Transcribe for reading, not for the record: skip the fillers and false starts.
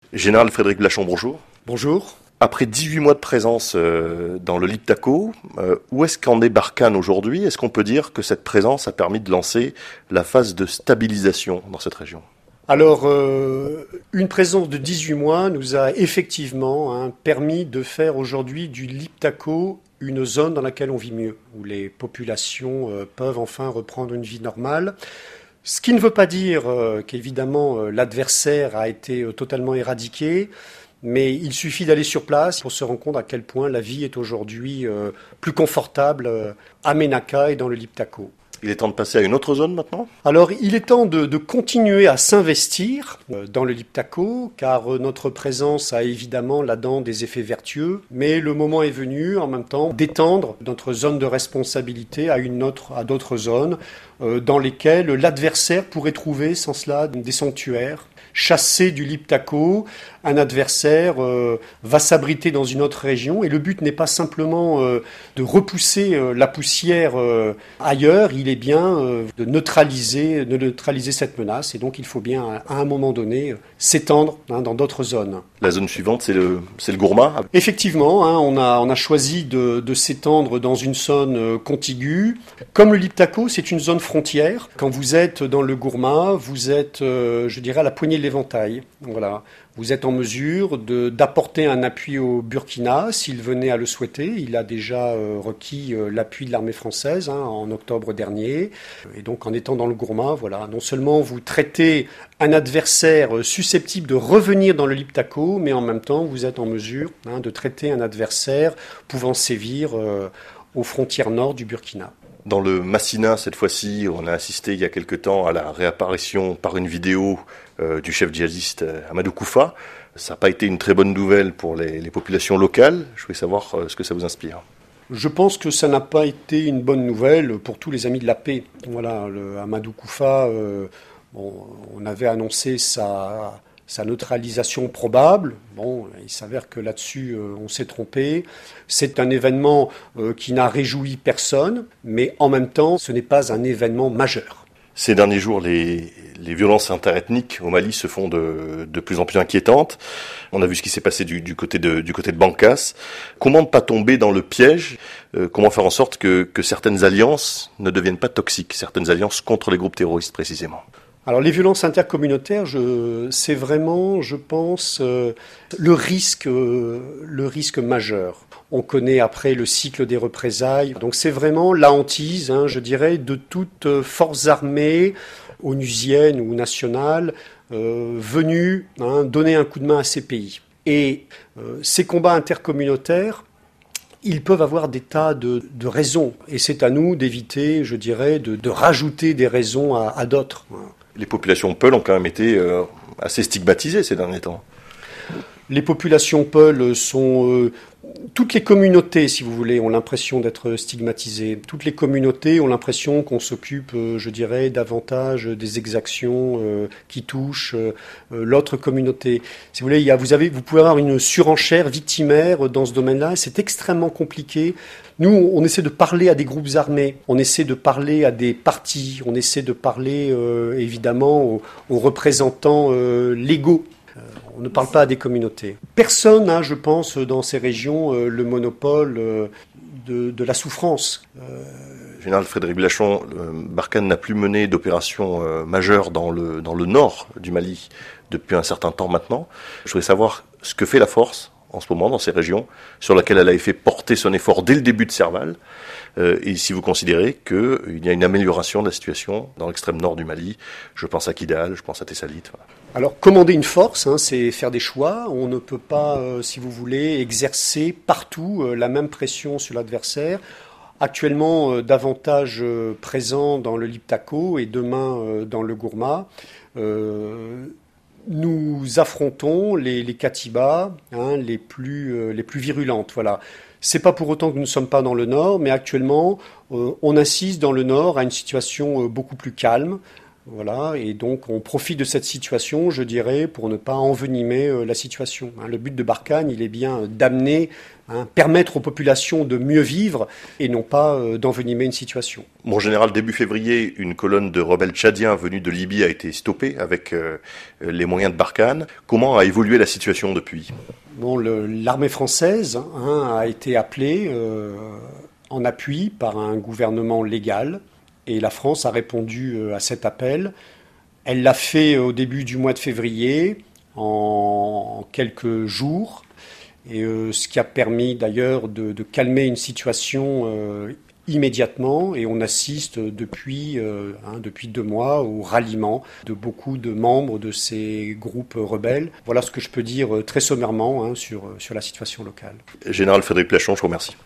Général Frédéric Blachon, bonjour. Bonjour. Après 18 mois de présence dans le Liptako, où est-ce qu'en est Barkhane aujourd'hui? Est-ce qu'on peut dire que cette présence a permis de lancer la phase de stabilisation dans cette région? Alors, une présence de 18 mois nous a effectivement permis de faire aujourd'hui du Liptako une zone dans laquelle on vit mieux, où les populations peuvent enfin reprendre une vie normale. Ce qui ne veut pas dire qu'évidemment l'adversaire a été totalement éradiqué, mais il suffit d'aller sur place pour se rendre compte à quel point la vie est aujourd'hui plus confortable à Ménaka et dans le Liptako. Il est temps de passer à une autre zone maintenant? Alors, il est temps de continuer à s'investir dans le Liptako, car notre présence a évidemment là-dedans des effets vertueux, mais le moment est venu, en même temps, d'étendre notre zone de responsabilité à d'autres zones, dans lesquelles l'adversaire pourrait trouver, sans cela, des sanctuaires. Chasser du Liptako, un adversaire va s'abriter dans une autre région et le but n'est pas simplement de repousser la poussière ailleurs, il est bien de neutraliser cette menace et donc il faut bien à un moment donné s'étendre dans d'autres zones. La zone suivante, c'est le Gourma. Effectivement, on a choisi de s'étendre dans une zone contiguë. Comme le Liptako, c'est une zone frontière. Quand vous êtes dans le Gourma, vous êtes, je dirais, à la poignée de l'éventail. Voilà. Vous êtes en mesure d'apporter un appui au Burkina s'il venait à le souhaiter. Il a déjà requis l'appui de l'armée française en octobre dernier. Et donc en étant dans le Gourma, voilà, non seulement vous traitez un adversaire susceptible de revenir dans le Liptako, mais en même temps vous êtes en mesure de traiter un adversaire pouvant sévir aux frontières nord du Burkina. Dans le Massina, cette fois-ci, on a assisté il y a quelque temps à la réapparition par une vidéo du chef djihadiste Amadou Koufa. Ça n'a pas été une très bonne nouvelle pour les populations locales. Je voulais savoir ce que ça vous inspire. Je pense que ça n'a pas été une bonne nouvelle pour tous les amis de la paix. Voilà, Amadou Koufa, on avait annoncé sa neutralisation probable. Bon, il s'avère que là-dessus, on s'est trompé. C'est un événement qui n'a réjoui personne, mais en même temps, ce n'est pas un événement majeur. Ces derniers jours, les violences interethniques au Mali se font de plus en plus inquiétantes. On a vu ce qui s'est passé du côté de Bankas. Comment ne pas tomber dans le piège? Comment faire en sorte que certaines alliances ne deviennent pas toxiques, certaines alliances contre les groupes terroristes précisément? Alors les violences intercommunautaires, c'est vraiment, je pense, le risque majeur. On connaît après le cycle des représailles. Donc c'est vraiment la hantise, je dirais, de toute force armée, onusienne ou nationale, venue donner un coup de main à ces pays. Et ces combats intercommunautaires, ils peuvent avoir des tas de raisons. Et c'est à nous d'éviter, je dirais, de rajouter des raisons à d'autres. Les populations Peul ont quand même été assez stigmatisées ces derniers temps. Les populations Peul sont... toutes les communautés, si vous voulez, ont l'impression d'être stigmatisées. Toutes les communautés ont l'impression qu'on s'occupe, je dirais, davantage des exactions qui touchent l'autre communauté. Si vous voulez, vous pouvez avoir une surenchère victimaire dans ce domaine-là. C'est extrêmement compliqué. Nous, on essaie de parler à des groupes armés, on essaie de parler à des partis, on essaie de parler évidemment aux représentants légaux. On ne parle pas à des communautés. Personne n'a, je pense, dans ces régions, le monopole de la souffrance. Général Frédéric Blachon, Barkhane n'a plus mené d'opération majeure dans le nord du Mali depuis un certain temps maintenant. Je voudrais savoir ce que fait la force en ce moment dans ces régions, sur laquelle elle a fait porter son effort dès le début de Serval, et si vous considérez qu'il y a une amélioration de la situation dans l'extrême nord du Mali, je pense à Kidal, je pense à Tessalit. Voilà. Alors, commander une force, c'est faire des choix. On ne peut pas, si vous voulez, exercer partout la même pression sur l'adversaire. Actuellement, davantage présent dans le Liptako et demain dans le Gourma. Nous affrontons les Katibas, les plus virulentes. Voilà. C'est pas pour autant que nous ne sommes pas dans le nord, mais actuellement, on assiste dans le nord à une situation beaucoup plus calme. Voilà, et donc on profite de cette situation, je dirais, pour ne pas envenimer la situation. Le but de Barkhane, il est bien d'amener, permettre aux populations de mieux vivre et non pas d'envenimer une situation. Mon général, début février, une colonne de rebelles tchadiens venus de Libye a été stoppée avec les moyens de Barkhane. Comment a évolué la situation depuis ? Bon, l'armée française a été appelée en appui par un gouvernement légal. Et la France a répondu à cet appel. Elle l'a fait au début du mois de février, en quelques jours, et ce qui a permis d'ailleurs de calmer une situation immédiatement. Et on assiste depuis 2 mois au ralliement de beaucoup de membres de ces groupes rebelles. Voilà ce que je peux dire très sommairement sur la situation locale. Général Frédéric Plachon, je vous remercie.